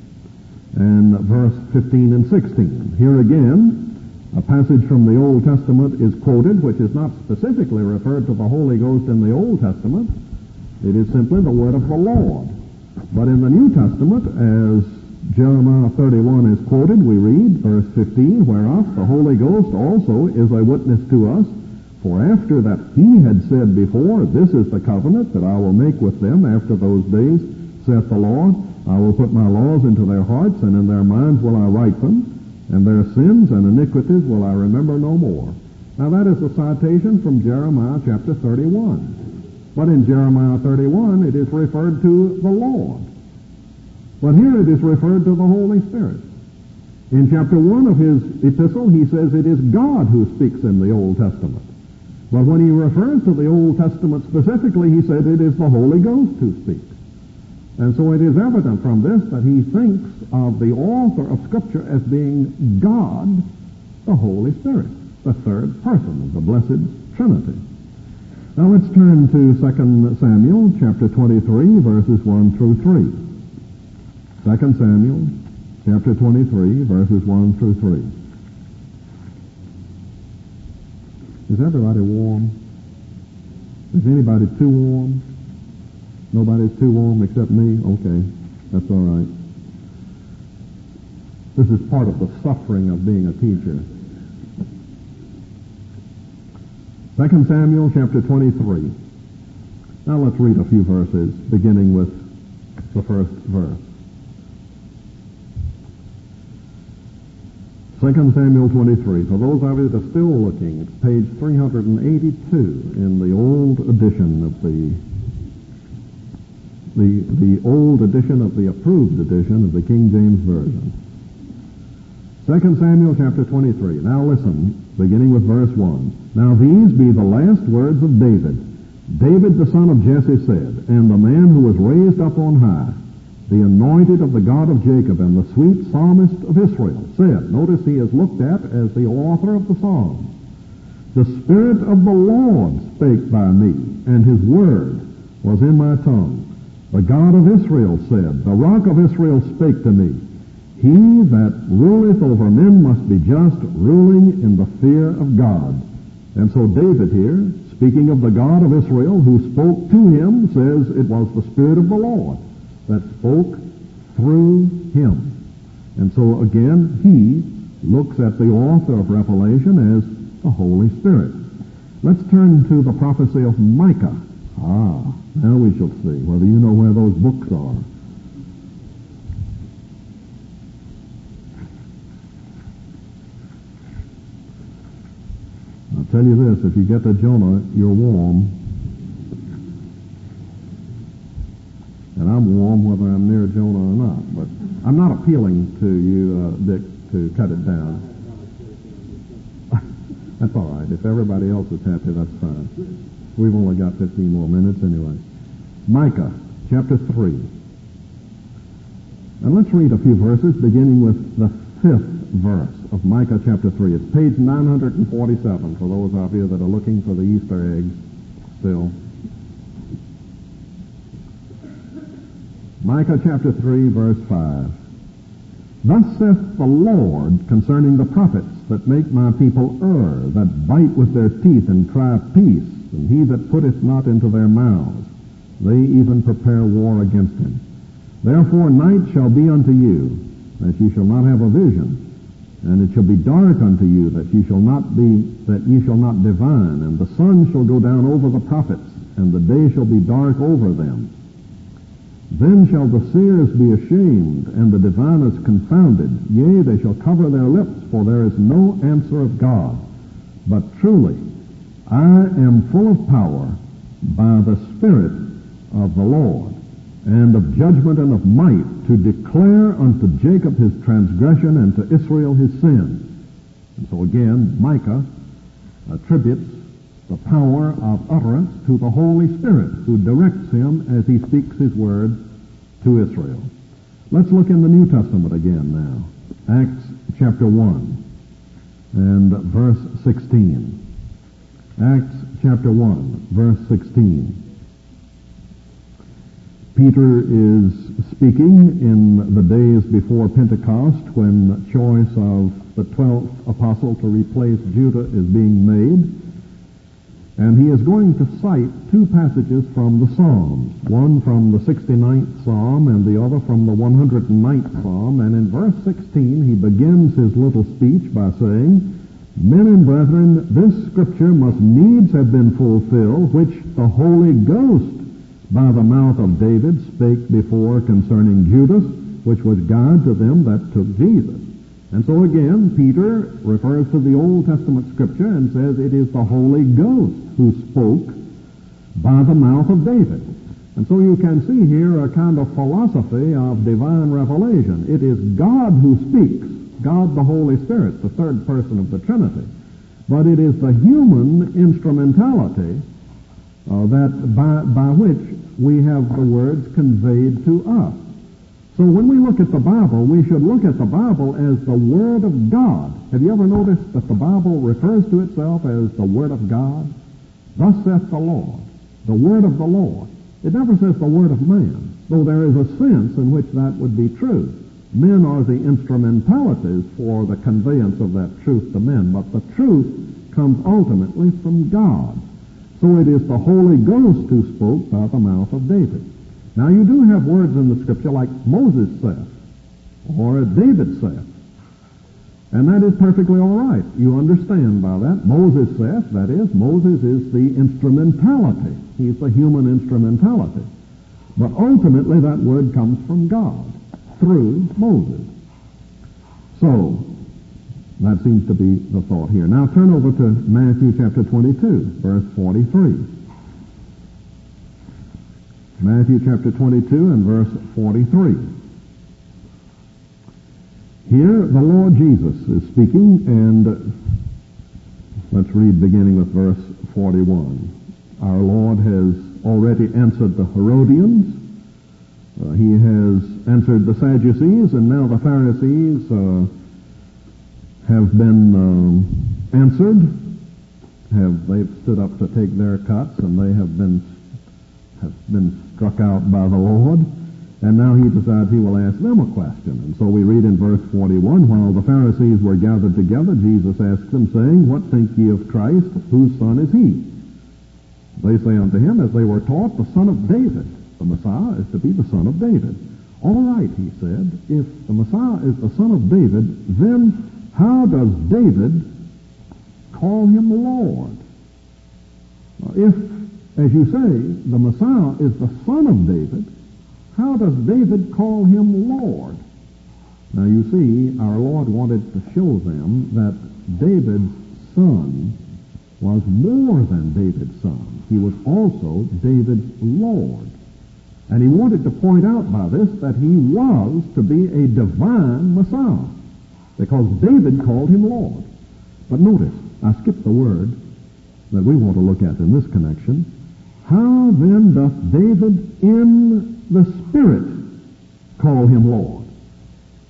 and verse fifteen and sixteen. Here again, a passage from the Old Testament is quoted, which is not specifically referred to the Holy Ghost in the Old Testament. It is simply the word of the Lord. But in the New Testament, as Jeremiah thirty-one is quoted, we read, verse fifteen, whereof the Holy Ghost also is a witness to us, for after that he had said before, this is the covenant that I will make with them after those days, saith the Lord, I will put my laws into their hearts, and in their minds will I write them, and their sins and iniquities will I remember no more. Now that is a citation from Jeremiah chapter thirty-one. But in Jeremiah thirty-one, it is referred to the Lord. But here it is referred to the Holy Spirit. In chapter one of his epistle, he says it is God who speaks in the Old Testament. But when he refers to the Old Testament specifically, he said it is the Holy Ghost who speaks. And so it is evident from this that he thinks of the author of Scripture as being God, the Holy Spirit, the third person of the blessed Trinity. Now let's turn to Second Samuel chapter twenty-three, verses one through three. Second Samuel chapter twenty-three, verses one through three. Is everybody warm? Is anybody too warm? Nobody's too warm except me? Okay, that's all right. This is part of the suffering of being a teacher. Second Samuel chapter twenty-three. Now let's read a few verses, beginning with the first verse. Second Samuel twenty-three. For those of you that are still looking, it's page three hundred eighty-two in the old edition of the the the old edition of the approved edition of the King James Version. Second Samuel chapter twenty-three. Now listen, beginning with verse one. Now these be the last words of David. David the son of Jesse said, and the man who was raised up on high, the anointed of the God of Jacob and the sweet psalmist of Israel, said, notice he is looked at as the author of the psalm, the Spirit of the Lord spake by me, and his word was in my tongue. The God of Israel said, the rock of Israel spake to me, he that ruleth over men must be just, ruling in the fear of God. And so David here, speaking of the God of Israel who spoke to him, says it was the Spirit of the Lord that spoke through him. And so again, he looks at the author of Revelation as the Holy Spirit. Let's turn to the prophecy of Micah. Ah, now we shall see whether you know where those books are. I'll tell you this, if you get to Jonah, you're warm. And I'm warm whether I'm near Jonah or not. But I'm not appealing to you, uh, Dick, to cut it down. That's all right. If everybody else is happy, that's fine. We've only got fifteen more minutes anyway. Micah, chapter three. And let's read a few verses, beginning with the fifth verse of Micah chapter three. It's page nine hundred forty-seven for those of you that are looking for the Easter eggs still. Micah chapter three, verse five. Thus saith the Lord concerning the prophets that make my people err, that bite with their teeth and cry peace, and he that putteth not into their mouths, they even prepare war against him. Therefore night shall be unto you, that ye shall not have a vision, and it shall be dark unto you, that ye shall not be, that ye shall not divine, and the sun shall go down over the prophets, and the day shall be dark over them. Then shall the seers be ashamed, and the diviners confounded. Yea, they shall cover their lips, for there is no answer of God. But truly, I am full of power by the Spirit of the Lord, and of judgment and of might, to declare unto Jacob his transgression, and to Israel his sin. And so again, Micah attributes the power of utterance to the Holy Spirit, who directs him as he speaks his word to Israel. Let's look in the New Testament again now. Acts chapter one and verse sixteen. Acts chapter one, verse sixteen. Peter is speaking in the days before Pentecost, when the choice of the twelfth apostle to replace Judah is being made. And he is going to cite two passages from the Psalms, one from the sixty-ninth Psalm and the other from the one hundred ninth Psalm. And in verse sixteen, he begins his little speech by saying, Men and brethren, this scripture must needs have been fulfilled, which the Holy Ghost by the mouth of David spake before concerning Judas, which was God to them that took Jesus. And so again, Peter refers to the Old Testament scripture and says it is the Holy Ghost who spoke by the mouth of David. And so you can see here a kind of philosophy of divine revelation. It is God who speaks, God the Holy Spirit, the third person of the Trinity. But it is the human instrumentality uh, that by, by which we have the words conveyed to us. So when we look at the Bible, we should look at the Bible as the Word of God. Have you ever noticed that the Bible refers to itself as the Word of God? Thus saith the Lord, the Word of the Lord. It never says the Word of man, though there is a sense in which that would be true. Men are the instrumentalities for the conveyance of that truth to men, but the truth comes ultimately from God. So it is the Holy Ghost who spoke by the mouth of David. Now you do have words in the Scripture like Moses saith, or David saith. And that is perfectly all right. You understand by that. Moses saith, that is, Moses is the instrumentality. He's the human instrumentality. But ultimately that word comes from God, through Moses. So, that seems to be the thought here. Now turn over to Matthew chapter twenty-two, verse forty-three. Matthew chapter twenty-two and verse forty-three. Here the Lord Jesus is speaking, and let's read beginning with verse forty-one. Our Lord has already answered the Herodians. Uh, he has answered the Sadducees, and now the Pharisees uh, have been uh, answered. Have they've stood up to take their cuts, and they have been have been struck out by the Lord. And now he decides he will ask them a question. And so we read in verse forty-one, while the Pharisees were gathered together, Jesus asked them, saying, What think ye of Christ? Whose son is he? They say unto him, as they were taught, the son of David. The Messiah is to be the son of David. All right, he said, if the Messiah is the son of David, then how does David call him Lord? If, as you say, the Messiah is the son of David, how does David call him Lord? Now you see, our Lord wanted to show them that David's son was more than David's son. He was also David's Lord. And he wanted to point out by this that he was to be a divine Messiah, because David called him Lord. But notice, I skipped the word that we want to look at in this connection. How then doth David in the Spirit call him Lord?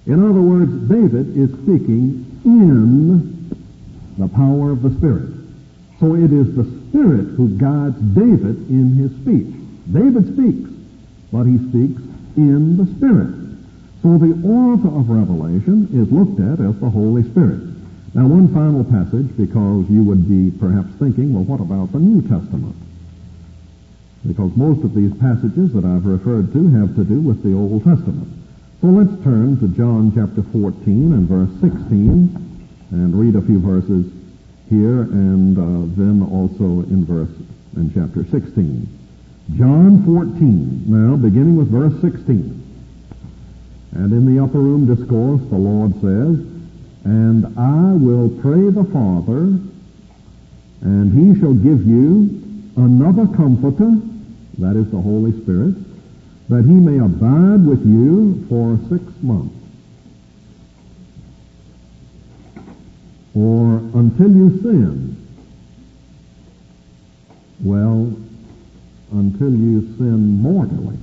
In other words, David is speaking in the power of the Spirit. So it is the Spirit who guides David in his speech. David speaks, but he speaks in the Spirit. So the author of Revelation is looked at as the Holy Spirit. Now, one final passage, because you would be perhaps thinking, well, what about the New Testament? Because most of these passages that I've referred to have to do with the Old Testament. So let's turn to John chapter fourteen and verse sixteen and read a few verses here and uh, then also in verse in chapter sixteen. John fourteen, now beginning with verse sixteen. And in the upper room discourse, the Lord says, "And I will pray the Father, and he shall give you another Comforter," that is the Holy Spirit, "that he may abide with you for six months, or until you sin." Well, until you sin mortally,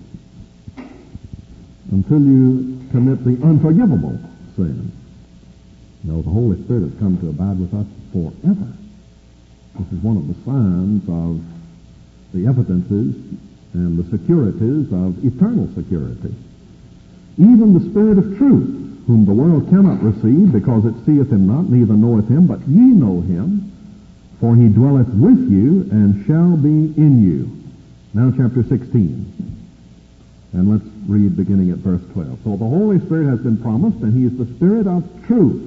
until you commit the unforgivable sin. No, the Holy Spirit has come to abide with us forever. This is one of the signs of the evidences and the securities of eternal security. Even the Spirit of truth, whom the world cannot receive, because it seeth him not, neither knoweth him, but ye know him, for he dwelleth with you and shall be in you. Now chapter sixteen. And let's read beginning at verse twelve. So the Holy Spirit has been promised, and he is the Spirit of truth.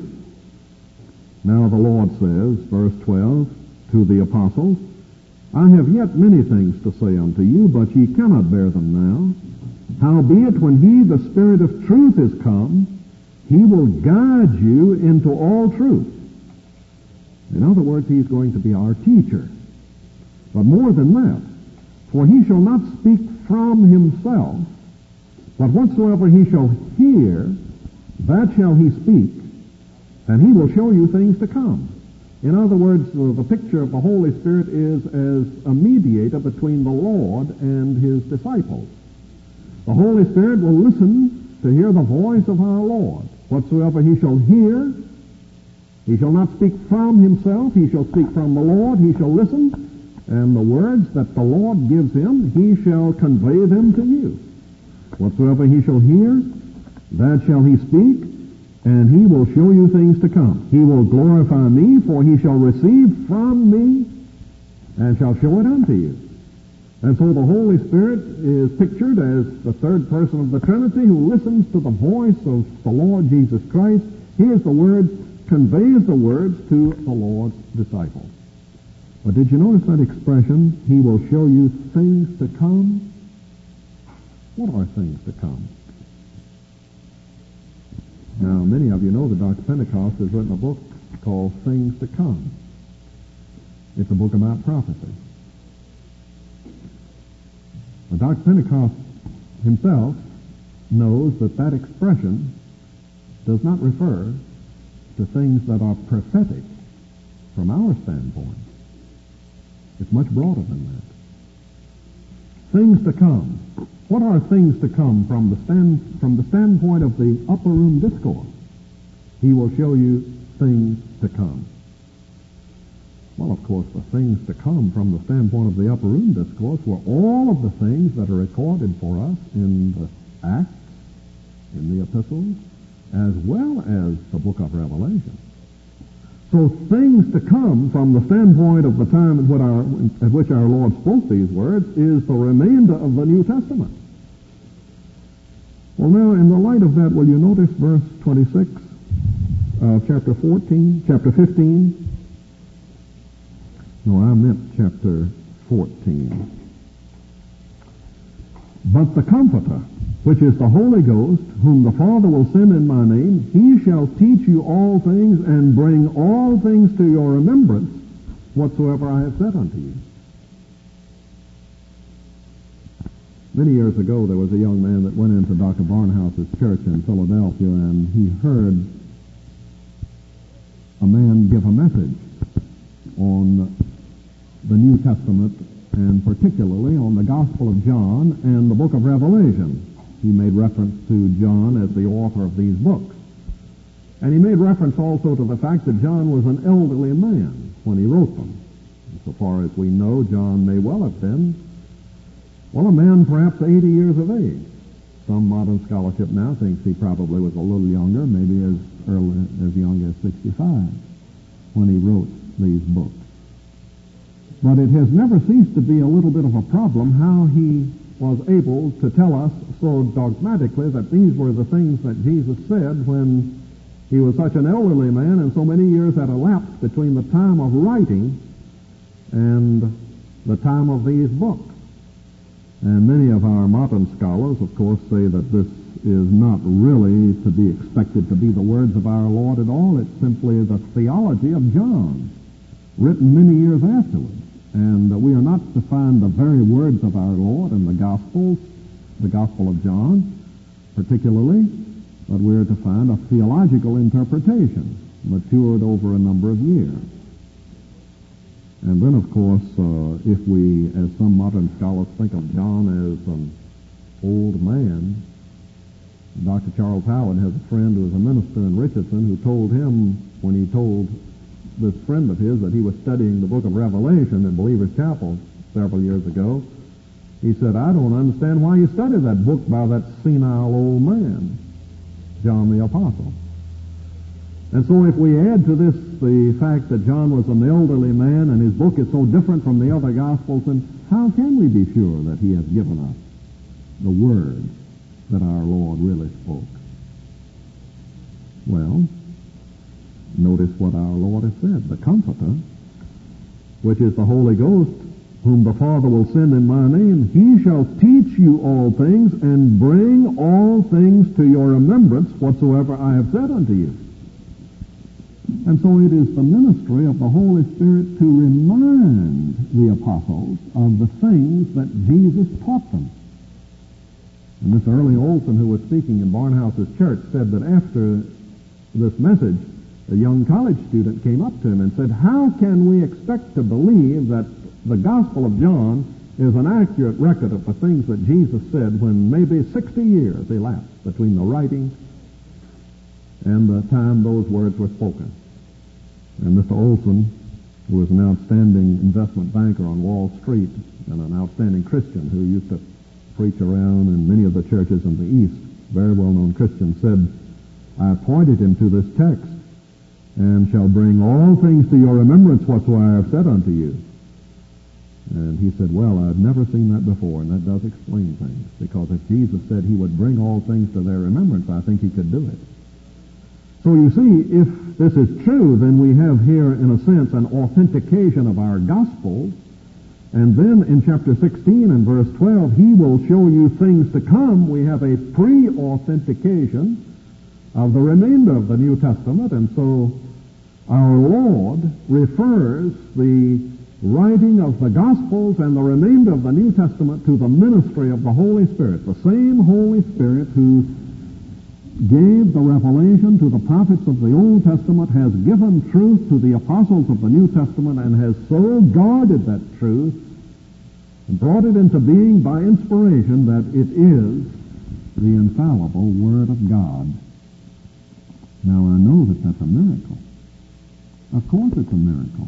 Now the Lord says, verse twelve, to the apostles, "I have yet many things to say unto you, but ye cannot bear them now. Howbeit, when he, the Spirit of truth, is come, he will guide you into all truth." In other words, he's going to be our teacher. But more than that, for he shall not speak from himself, but whatsoever he shall hear, that shall he speak, and he will show you things to come. In other words, the picture of the Holy Spirit is as a mediator between the Lord and his disciples. The Holy Spirit will listen to hear the voice of our Lord. Whatsoever he shall hear, he shall not speak from himself, he shall speak from the Lord, he shall listen, and the words that the Lord gives him, he shall convey them to you. Whatsoever he shall hear, that shall he speak, and he will show you things to come. He will glorify me, for he shall receive from me, and shall show it unto you. And so the Holy Spirit is pictured as the third person of the Trinity who listens to the voice of the Lord Jesus Christ, hears the words, conveys the words to the Lord's disciples. But did you notice that expression, he will show you things to come? What are things to come? Now, many of you know that Doctor Pentecost has written a book called Things to Come. It's a book about prophecy. Now, Doctor Pentecost himself knows that that expression does not refer to things that are prophetic from our standpoint. It's much broader than that. Things to come. What are things to come from the stand, from the standpoint of the upper room discourse? He will show you things to come. Well, of course, the things to come from the standpoint of the upper room discourse were all of the things that are recorded for us in the Acts, in the epistles, as well as the book of Revelation. So things to come from the standpoint of the time at which, our, at which our Lord spoke these words is the remainder of the New Testament. Well, now, in the light of that, will you notice verse twenty-six of chapter fourteen, chapter fifteen? No, I meant chapter fourteen. "But the Comforter, which is the Holy Ghost, whom the Father will send in my name, he shall teach you all things and bring all things to your remembrance whatsoever I have said unto you." Many years ago, there was a young man that went into Doctor Barnhouse's church in Philadelphia, and he heard a man give a message on the New Testament, and particularly on the Gospel of John and the book of Revelation. He made reference to John as the author of these books. And he made reference also to the fact that John was an elderly man when he wrote them. So far as we know, John may well have been, well, a man perhaps eighty years of age. Some modern scholarship now thinks he probably was a little younger, maybe as early as young as sixty-five when he wrote these books. But it has never ceased to be a little bit of a problem how he was able to tell us so dogmatically that these were the things that Jesus said when he was such an elderly man and so many years had elapsed between the time of writing and the time of these books. And many of our modern scholars, of course, say that this is not really to be expected to be the words of our Lord at all. It's simply the theology of John, written many years afterwards. And uh, we are not to find the very words of our Lord in the Gospels, the Gospel of John particularly, but we're to find a theological interpretation matured over a number of years. And then, of course, uh, if we, as some modern scholars think of John as an old man, Doctor Charles Howard has a friend who was a minister in Richardson who told him, when he told this friend of his that he was studying the book of Revelation in Believer's Chapel several years ago, he said, "I don't understand why you study that book by that senile old man, John the Apostle." And so if we add to this the fact that John was an elderly man and his book is so different from the other Gospels, then how can we be sure that he has given us the words that our Lord really spoke? Well, notice what our Lord has said. The Comforter, which is the Holy Ghost, whom the Father will send in my name, he shall teach you all things and bring all things to your remembrance whatsoever I have said unto you. And so it is the ministry of the Holy Spirit to remind the apostles of the things that Jesus taught them. And Mister Early Olson, who was speaking in Barnhouse's church, said that after this message, a young college student came up to him and said, "How can we expect to believe that the Gospel of John is an accurate record of the things that Jesus said when maybe sixty years elapsed between the writing and the time those words were spoken?" And Mister Olson, who was an outstanding investment banker on Wall Street and an outstanding Christian who used to preach around in many of the churches in the East, very well-known Christian, said, "I pointed him to this text, and shall bring all things to your remembrance whatsoever I have said unto you." And he said, "Well, I've never seen that before," and that does explain things, because if Jesus said he would bring all things to their remembrance, I think he could do it. So you see, if this is true, then we have here, in a sense, an authentication of our Gospels. And then in chapter sixteen and verse twelve, he will show you things to come. We have a pre-authentication of the remainder of the New Testament. And so our Lord refers the writing of the Gospels and the remainder of the New Testament to the ministry of the Holy Spirit. The same Holy Spirit who gave the revelation to the prophets of the Old Testament has given truth to the apostles of the New Testament and has so guarded that truth and brought it into being by inspiration that it is the infallible Word of God. Now, I know that that's a miracle. Of course it's a miracle.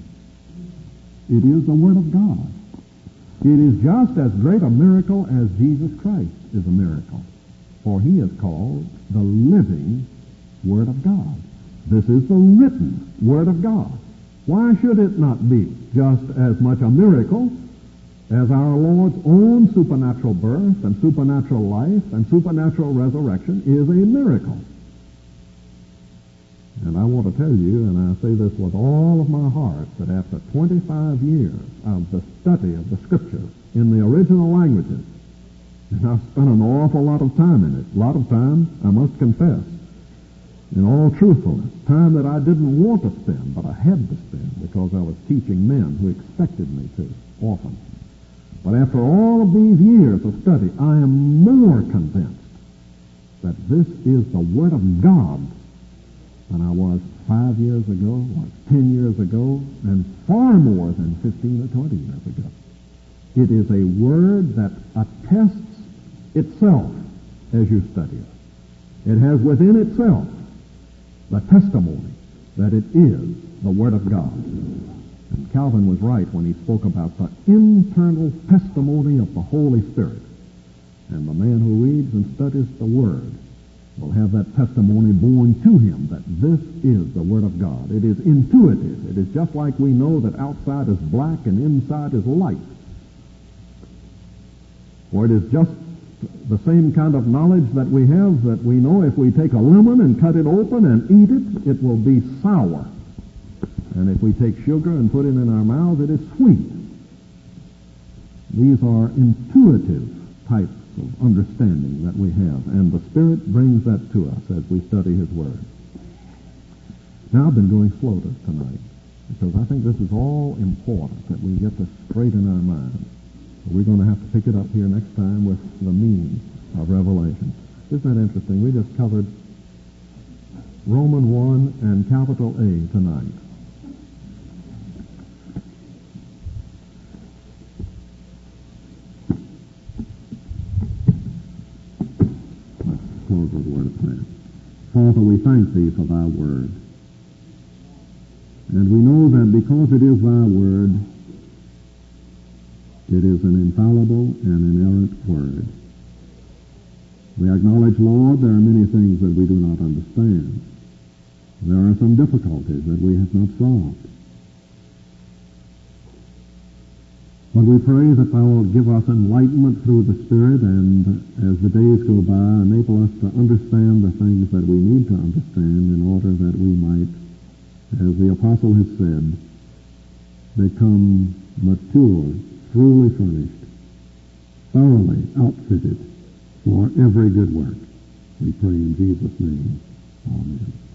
It is the Word of God. It is just as great a miracle as Jesus Christ is a miracle, for he is called the living Word of God. This is the written Word of God. Why should it not be just as much a miracle as our Lord's own supernatural birth and supernatural life and supernatural resurrection is a miracle? And I want to tell you, and I say this with all of my heart, that after twenty-five years of the study of the Scriptures in the original languages, and I've spent an awful lot of time in it, a lot of time, I must confess, in all truthfulness, time that I didn't want to spend, but I had to spend because I was teaching men who expected me to, often. But after all of these years of study, I am more convinced that this is the Word of God than I was five years ago, or ten years ago, and far more than fifteen or twenty years ago. It is a Word that attests itself as you study it. It has within itself the testimony that it is the Word of God. And Calvin was right when he spoke about the internal testimony of the Holy Spirit. And the man who reads and studies the Word will have that testimony borne to him that this is the Word of God. It is intuitive. It is just like we know that outside is black and inside is light. Or it is just the same kind of knowledge that we have that we know if we take a lemon and cut it open and eat it, it will be sour. And if we take sugar and put it in our mouth, it is sweet. These are intuitive types of understanding that we have, and the Spirit brings that to us as we study His Word. Now, I've been going slow tonight because I think this is all important that we get this straight in our minds. We're going to have to pick it up here next time with the meaning of Revelation. Isn't that interesting? We just covered Roman one and capital A tonight. Let's close with a word of prayer. Father, we thank Thee for Thy Word. And we know that because it is Thy Word, it is an infallible and inerrant Word. We acknowledge, Lord, there are many things that we do not understand. There are some difficulties that we have not solved. But we pray that Thou wilt give us enlightenment through the Spirit, and as the days go by, enable us to understand the things that we need to understand in order that we might, as the Apostle has said, become mature, truly furnished, thoroughly outfitted for every good work. We pray in Jesus' name. Amen.